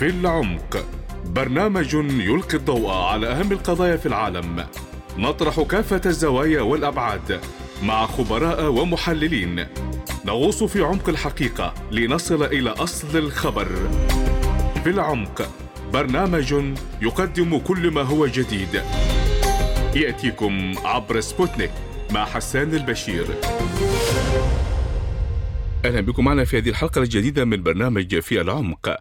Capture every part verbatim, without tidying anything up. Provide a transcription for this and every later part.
في العمق، برنامج يلقي الضوء على أهم القضايا في العالم. نطرح كافة الزوايا والأبعاد مع خبراء ومحللين، نغوص في عمق الحقيقة لنصل إلى أصل الخبر. في العمق، برنامج يقدم كل ما هو جديد، يأتيكم عبر سبوتنيك مع حسان البشير. أهلا بكم معنا في هذه الحلقة الجديدة من برنامج في العمق.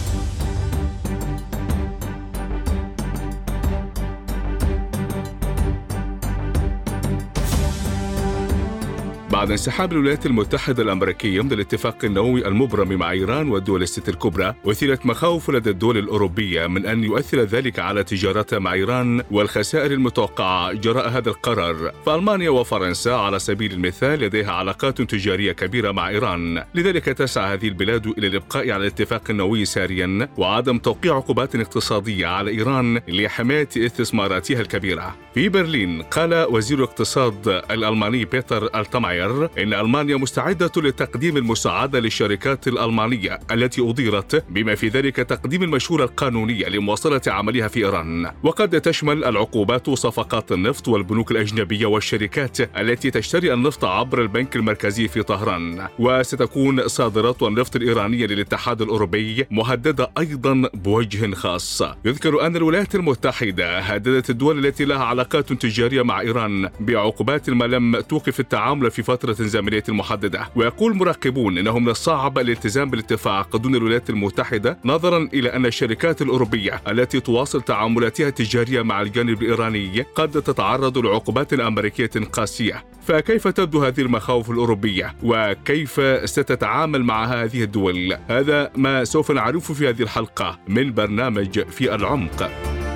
بعد انسحاب الولايات المتحدة الأمريكية من الاتفاق النووي المبرم مع إيران والدول الست الكبرى، أثيرت مخاوف لدى الدول الأوروبية من أن يؤثر ذلك على تجارتها مع إيران والخسائر المتوقعة جراء هذا القرار. فألمانيا وفرنسا على سبيل المثال لديها علاقات تجارية كبيرة مع إيران، لذلك تسعى هذه البلاد إلى الإبقاء على الاتفاق النووي ساريا وعدم توقيع عقوبات اقتصادية على إيران لحماية استثماراتها الكبيرة. في برلين قال وزير الاقتصاد الألماني بيتر ألتماير إن ألمانيا مستعدة لتقديم المساعدة للشركات الألمانية التي أضيرت، بما في ذلك تقديم المشورة القانونية لمواصلة عملها في إيران، وقد تشمل العقوبات صفقات النفط والبنوك الأجنبية والشركات التي تشتري النفط عبر البنك المركزي في طهران. وستكون صادرات النفط الإيرانية للاتحاد الأوروبي مهددة أيضا بوجه خاص. يذكر أن الولايات المتحدة هددت الدول التي لها علاقات تجارية مع إيران بعقوبات ما لم توقف التعامل في فترة زمنية محددة. ويقول مراقبون إنه من الصعب الالتزام بالاتفاق دون الولايات المتحدة، نظرا إلى أن الشركات الأوروبية التي تواصل تعاملاتها التجارية مع الجانب الإيراني قد تتعرض لعقوبات أمريكية قاسية. فكيف تبدو هذه المخاوف الأوروبية وكيف ستتعامل مع هذه الدول؟ هذا ما سوف نعرفه في هذه الحلقة من برنامج في العمق.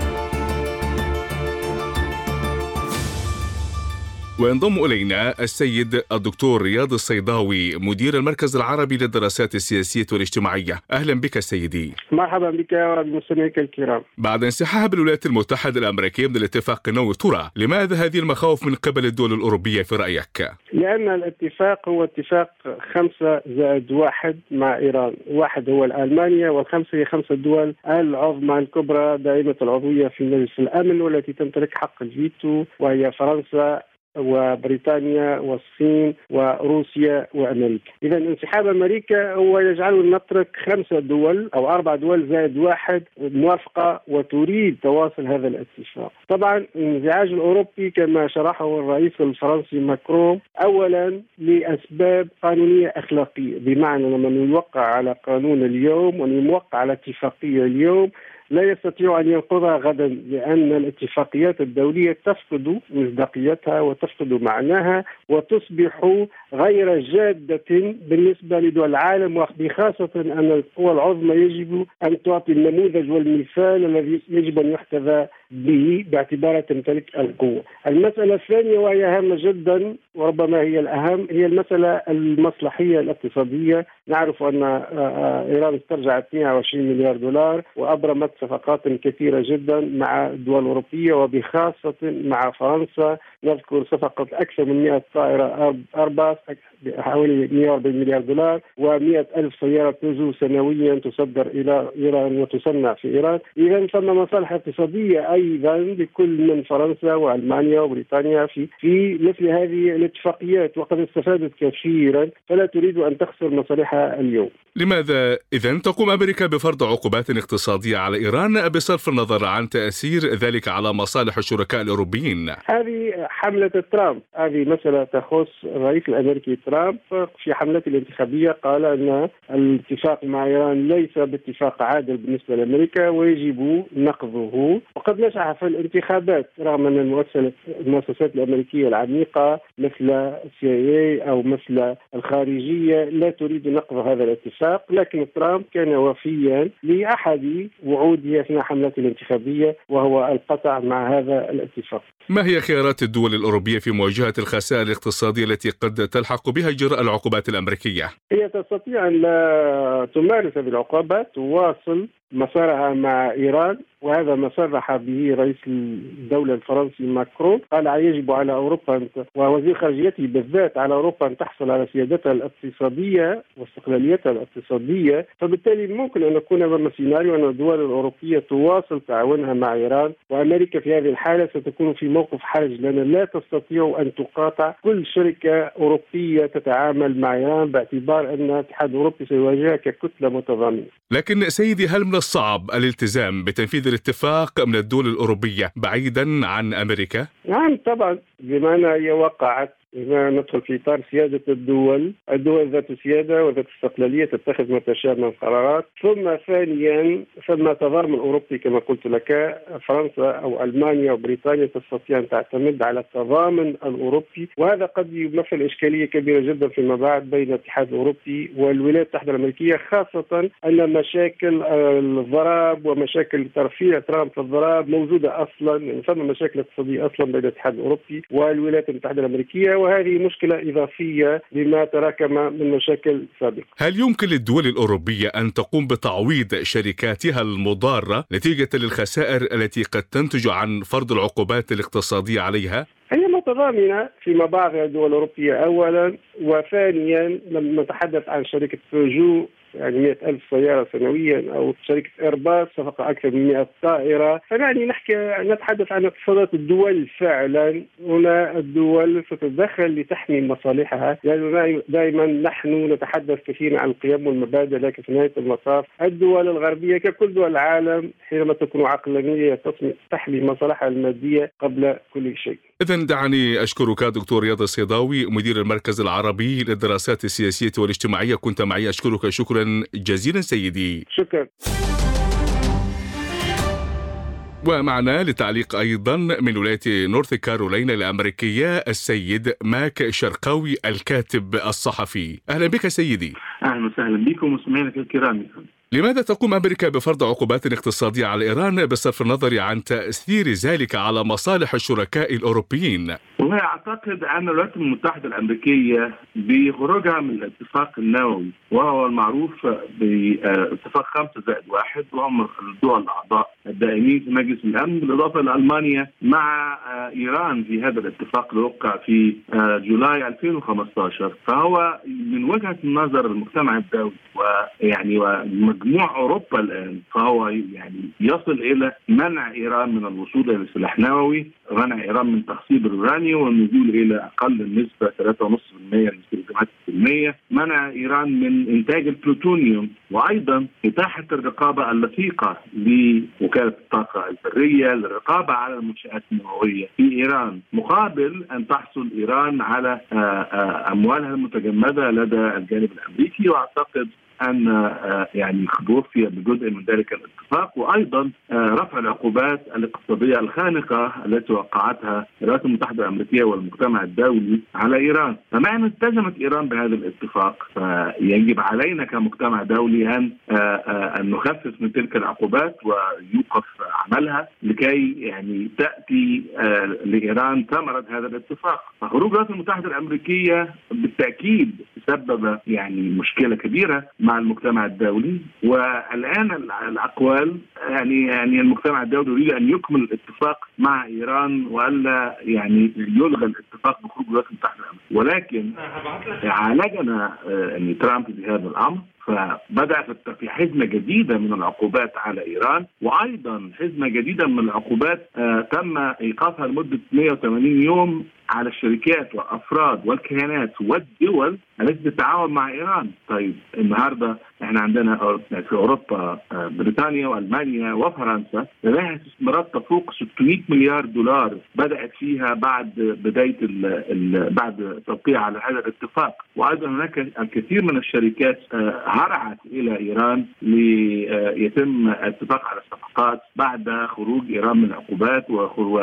وينضم إلينا السيد الدكتور رياض الصيداوي، مدير المركز العربي للدراسات السياسية والاجتماعية. أهلا بك سيدي. مرحبا بك وبمستمعيك الكرام. بعد انسحاب الولايات المتحدة الأمريكية من الاتفاق النووي، ترى لماذا هذه المخاوف من قبل الدول الأوروبية في رأيك؟ لأن الاتفاق هو اتفاق خمسة زائد واحد مع إيران. واحد هو ألمانيا، والخمسة هي خمسة دول العظمى الكبرى دائمة العضوية في مجلس الأمن والتي تمتلك حق الفيتو، وهي فرنسا وبريطانيا والصين وروسيا وأمريكا. إذا انسحاب أمريكا هو يجعلنا نترك خمسة دول أو أربع دول زائد واحد موافقة وتريد تواصل هذا الاتفاق. طبعا الانزعاج الأوروبي كما شرحه الرئيس الفرنسي ماكرون أولا لأسباب قانونية أخلاقية، بمعنى لما يوقع على قانون اليوم ويوقع على اتفاقية اليوم لا يستطيع أن ينقضها غدا، لأن الاتفاقيات الدولية تفقد مصداقيتها وتفقد معناها وتصبح غير جادة بالنسبة لدول العالم، وبخاصة أن القوى العظمى يجب أن تعطي النموذج والمثال الذي يجب أن يحتذى به باعتبارها تمتلك القوة. المسألة الثانية وهي هامة جدا وربما هي الأهم، هي المسألة المصلحية الاقتصادية. نعرف أن إيران استرجعت اثنين وعشرين مليار دولار وأبرمت صفقات كثيرة جدا مع الدول الأوروبية وبخاصة مع فرنسا. نذكر صفقة أكثر من مئة طائرة أرباس بحوالي مئة وأربعين مليار دولار ومئة ألف سيارة بيجو سنويا تصدر إلى إيران وتصنع في إيران. إذا ثم مصالح اقتصادية أيضا لكل من فرنسا وألمانيا وبريطانيا في في مثل هذه الاتفاقيات، وقد استفادت كثيرا فلا تريد أن تخسر مصالحها اليوم. لماذا إذن تقوم أمريكا بفرض عقوبات اقتصادية على إيران بصرف النظر عن تأثير ذلك على مصالح الشركاء الأوروبيين؟ هذه حملة ترامب، هذه مسألة تخص الرئيس الأمريكي ترامب. في حملته الانتخابية قال أن الاتفاق مع إيران ليس باتفاق عادل بالنسبة لأمريكا ويجب نقضه، وقد نجح في الانتخابات رغم أن المؤسسات الأمريكية العميقة مثل السي آي إيه أو مثل الخارجية لا تريد نقض هذا الاتفاق، لكن ترامب كان وفيا لأحد وعوده أثناء حملته الانتخابية وهو القطع مع هذا الاتفاق. ما هي خيارات الدول الأوروبية في مواجهة الخسائر الاقتصادية التي قد تلحق بها جراء العقوبات الأمريكية؟ هي تستطيع أن لا تمارس هذه العقوبات، تواصل مسارها مع إيران، وهذا ما صرح به رئيس الدولة الفرنسي ماكرون. قال يجب على أوروبا ووزير خارجيته بالذات على أوروبا أن تحصل على سيادتها الاقتصادية واستقلاليتها الاقتصادية. فبالتالي ممكن أن يكون أمام سيناريو أن الدول الأوروبية تواصل تعاونها مع إيران، وأمريكا في هذه الحالة ستكون في موقف حرج، لأن لا تستطيع أن تقاطع كل شركة أوروبية تتعامل مع إيران، باعتبار أن الاتحاد الأوروبي سيواجهها ككتلة متضامنة. لكن سيدي، هل من الصعب الالتزام بتنفيذ الاتفاق من الدول الأوروبية بعيدا عن أمريكا؟ نعم طبعا، بما أنها هي وقعت إذا ندخل في إطار سيادة الدول، الدول ذات سيادة وذات استقلالية تتخذ ما تشاء من قرارات. ثم ثانيا ثم تضامن أوروبي كما قلت لك، فرنسا أو ألمانيا وبريطانيا تستطيع أن تعتمد على التضامن الأوروبي، وهذا قد يمثل إشكالية كبيرة جدا فيما بعد بين الاتحاد الأوروبي والولايات المتحدة الأمريكية، خاصة أن مشاكل الضرائب ومشاكل ترفيع ترامب في الضرائب موجودة أصلا، يعني ثم مشاكل اقتصادية أصلا بين الاتحاد الأوروبي والولايات المتحدة الأمريكية، وهذه مشكلة إضافية لما تراكم من مشاكل سابقة. هل يمكن للدول الأوروبية أن تقوم بتعويض شركاتها المضارة نتيجة للخسائر التي قد تنتج عن فرض العقوبات الاقتصادية عليها؟ هي متضامنة فيما بعض الدول الأوروبية أولا، وثانيا لما نتحدث عن شركة بيجو يعني مئة ألف سيارة سنويا، أو شركة إيرباص صفقة أكثر من مئة طائرة، فيعني نحكي نتحدث عن اقتصادات الدول فعلا. هنا الدول ستتدخل لتحمي مصالحها، لأنه يعني دائما نحن نتحدث كثيرا عن القيم والمبادئ، لكن في نهاية المطاف الدول الغربية ككل دول العالم حينما تكون عقلانية تحمي مصالحها المادية قبل كل شيء. إذن دعني أشكرك دكتور رياض الصيداوي، مدير المركز العربي للدراسات السياسية والاجتماعية، كنت معي. أشكرك شكرا جزيلا سيدي. شكرا. ومعنا لتعليق أيضا من ولاية نورث كارولينا الأمريكية السيد ماك شرقاوي الكاتب الصحفي. أهلا بك سيدي. أهلا وسهلا بكم مستمعينا الكرام. لماذا تقوم أمريكا بفرض عقوبات اقتصادية على إيران بصرف النظر عن تأثير ذلك على مصالح الشركاء الأوروبيين؟ والله أعتقد أن الولايات المتحدة الأمريكية بخروجها من الاتفاق النووي، وهو المعروف باتفاق خمسة زائد واحد، وهم الدول الأعضاء الدائمين في مجلس الأمن، بالإضافة لألمانيا مع إيران في هذا الاتفاق اللي وقع في جولاي ألفين وخمسة عشر. فهو من وجهة نظر المجتمع الدولي ويعني ومجموع أوروبا الآن، فهو يعني يصل إلى منع إيران من الوصول إلى سلاح نووي، منع إيران من تخصيب اليورانيوم والنزول إلى أقل النسبة ثلاثة فاصلة خمسة بالمئة من استخدامات السلمية، منع إيران من إنتاج البلوتونيوم، وأيضا إتاحة الرقابة اللصيقة لوكالة الطاقة البرية للرقابة على المنشآت النووية في إيران، مقابل أن تحصل إيران على أموالها المتجمدة لدى الجانب الأمريكي. وأعتقد أن يعني توفي بجزء من ذلك الاتفاق، وأيضا رفع العقوبات الاقتصادية الخانقة التي وقعتها الولايات المتحدة الأمريكية والمجتمع الدولي على إيران. فمع أن التزمت إيران بهذا الاتفاق، فيجب علينا كمجتمع دولي أن أن نخفف من تلك العقوبات ويوقف عملها لكي يعني تأتي لإيران ثمرة هذا الاتفاق. فخروج الولايات المتحدة الأمريكية بالتأكيد سبب يعني مشكلة كبيرة مع المجتمع الدولي، والآن الأقوال يعني يعني المجتمع الدولي يريد أن يكمل الاتفاق مع إيران وألا يعني يلغى الاتفاق بخروج الولايات المتحدة الأمريكية. ولكن عالجنا يعني ترامب بهذا الأمر، فبدأ في حزمة جديدة من العقوبات على إيران، وأيضا حزمة جديدة من العقوبات آه تم إيقافها لمدة مئة وثمانين يوم على الشركات والأفراد والكيانات والدول التي تتعاون مع إيران. طيب النهاردة احنا عندنا في أوروبا آه بريطانيا وألمانيا وفرنسا لها استثمارات تفوق ستمئة مليار دولار بدأت فيها بعد بداية ال ال بعد التوقيع على هذا الاتفاق، وأيضا هناك الكثير من الشركات آه هرعت إلى إيران ليتم الاتفاق على الصفقات بعد خروج إيران من العقوبات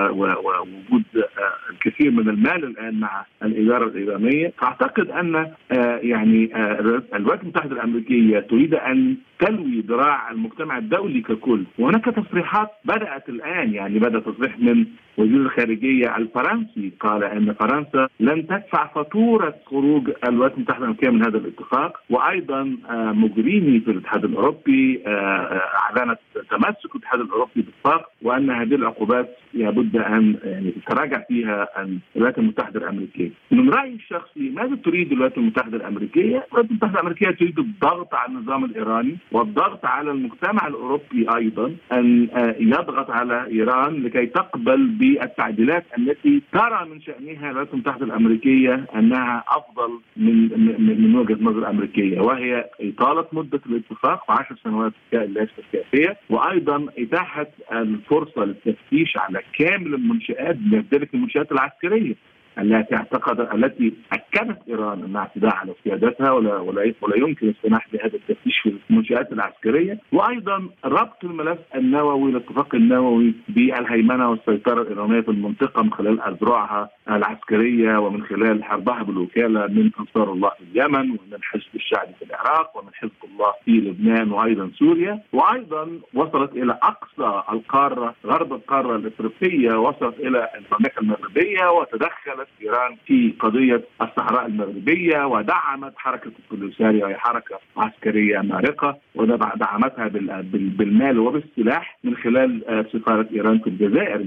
ووجود الكثير من المال الآن مع الإدارة الإيرانية. فأعتقد أن يعني الولايات المتحدة الأمريكية تريد أن تلوي ذراع المجتمع الدولي ككل. وهناك تصريحات بدأت الآن، يعني بدأ تصريح من وزير الخارجية الفرنسي قال أن فرنسا لن تدفع فاتورة خروج الولايات المتحدة الأمريكية من هذا الاتفاق. وأيضا مجرمي في الاتحاد الأوروبي أعلنت تمسك الاتحاد الأوروبي بالاتفاق، وأن هذه العقوبات لابد أن يعني تراجع فيها الولايات المتحدة الأمريكية. من رأيي الشخصي ماذا تريد الولايات المتحدة الأمريكية؟ الولايات المتحدة الأمريكية تريد الضغط على النظام الإيراني والضغط على المجتمع الأوروبي أيضا أن يضغط على إيران لكي تقبل بالتعديلات التي ترى من شأنها الولايات المتحدة الأمريكية أنها أفضل من من وجهة نظر الأمريكية، وهي إطالة مدة الاتفاق وعشر سنوات ليست كافية، وأيضا إتاحة الفرصة للتفتيش على كامل المنشآت بذلك المنشآت العسكرية التي اعتقد التي اكدت ايران انها اعتداء على سيادتها ولا ولا ولا يمكن السماح بهذا التفتيش في المنشآت العسكريه، وايضا ربط الملف النووي الاتفاق النووي بالهيمنه والسيطره الايرانيه في المنطقه من خلال اذرعها العسكريه ومن خلال حربها بالوكاله من انصار الله في اليمن ومن حزب الشعبي في العراق ومن حزب الله في لبنان وايضا سوريا، وايضا وصلت الى اقصى القاره غرب القاره الافريقيه، وصلت الى المملكه المغربيه وتدخلت إيران في قضية الصحراء المغربية ودعمت حركة البوليساريو وهي حركة عسكرية مارقة ودعمتها بالمال وبالسلاح من خلال سفارة إيران في الجزائر،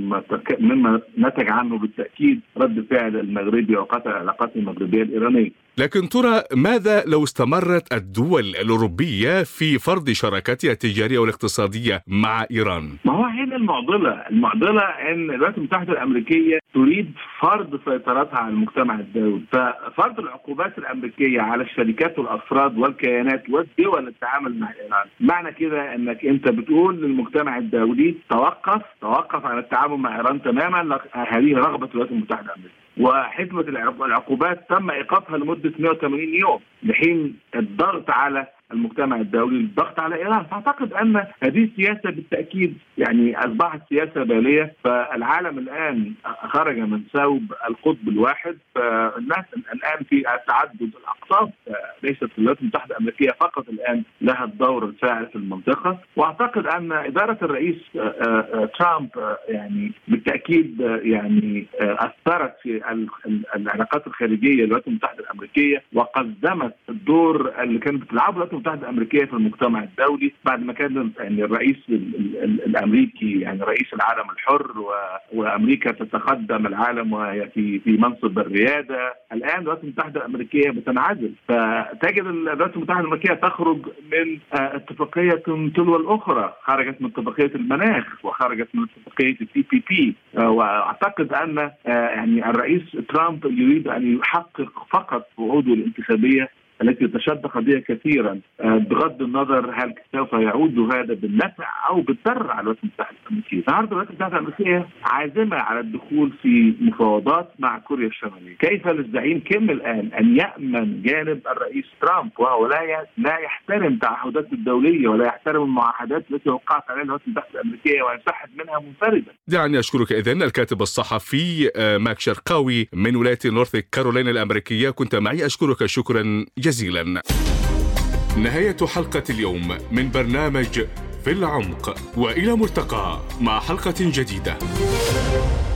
مما نتج عنه بالتأكيد رد فعل المغربي وقطع العلاقات المغربية الإيرانية. لكن ترى ماذا لو استمرت الدول الأوروبية في فرض شراكتها التجارية والاقتصادية مع إيران؟ ما هو هنا المعضلة، المعضلة أن الولايات المتحدة الأمريكية تريد فرض سيطرتها على المجتمع الدولي، ففرض العقوبات الأمريكية على الشركات والأفراد والكيانات والدول للتعامل مع إيران معنى كده أنك أنت بتقول للمجتمع الدولي توقف توقف عن التعامل مع إيران تماما. هذه رغبة الولايات المتحدة الأمريكية، وحزمة العقوبات تم إيقافها لمدة مئة وثمانين يوم لحين الضغط على المجتمع الدولي، الضغط على إيران. فأعتقد أن هذه السياسة بالتأكيد يعني أصبحت سياسة بالية، فالعالم الآن خرج من ثوب القطب الواحد، فالناس الآن في تعدد الأقطاب، ليست الولايات المتحدة الأمريكية فقط الآن لها الدور الفاعل في المنطقة. وأعتقد أن إدارة الرئيس ترامب يعني بالتأكيد يعني أثرت في العلاقات الخارجية للولايات المتحدة الأمريكية وقدمت الدور اللي كانت بتلعبه الولايات المتحدة الأمريكية في المجتمع الدولي بعد ما كان يعني الرئيس الأمريكي يعني رئيس العالم الحر وأمريكا تتقدم العالم وهي في في منصب الريادة. الآن الولايات المتحدة الأمريكية بتنعزل، فتجد الولايات المتحدة الأمريكية تخرج من اتفاقية تلو الأخرى، خرجت من اتفاقية المناخ وخرجت من اتفاقية التي بي بي. وأعتقد أن يعني الرئيس ترامب يريد أن يحقق فقط وعوده الانتخابية التي تشدق بها كثيرا بغض النظر هل سوف يعود هذا بالنفع او بالضرر على الولايات المتحده الامريكيه. النهارده الولايات المتحده الامريكيه عازمه على الدخول في مفاوضات مع كوريا الشماليه. كيف للزعيم كيم الان ان يامن جانب الرئيس ترامب وهو لا لا يحترم التعهدات الدوليه ولا يحترم المعاهدات التي وقعت عليها الولايات المتحده الامريكيه وينسحب منها منفردا؟ دعني اشكرك اذن الكاتب الصحفي ماك شرقاوي من ولايه نورث كارولاينا الامريكيه، كنت معي. اشكرك شكرا جزيلا. نهاية حلقة اليوم من برنامج في العمق، وإلى ملتقى مع حلقة جديدة.